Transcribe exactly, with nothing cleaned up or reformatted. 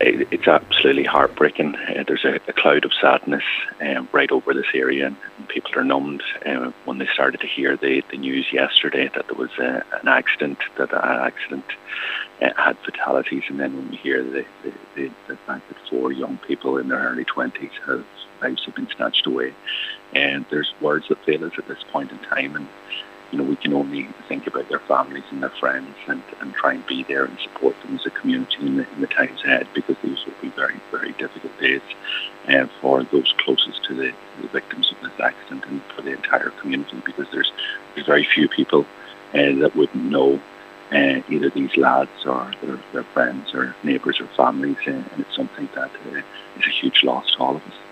It, it's absolutely heartbreaking. Uh, there's a, a cloud of sadness um, right over this area, and, and people are numbed uh, when they started to hear the, the news yesterday that there was uh, an accident, that that accident uh, had fatalities, and then when we hear the, the, the, the fact that four young people in their early twenties have lives have been snatched away, and there's words that fail us at this point in time, and you know, we can only think about their families and their friends and, and try and be there and support them as a community in the, in the times ahead, because these will be very, very difficult days uh, for those closest to the, the victims of this accident and for the entire community, because there's, there's very few people uh, that wouldn't know uh, either these lads or their, their friends or neighbours or families, uh, and it's something that uh, is a huge loss to all of us.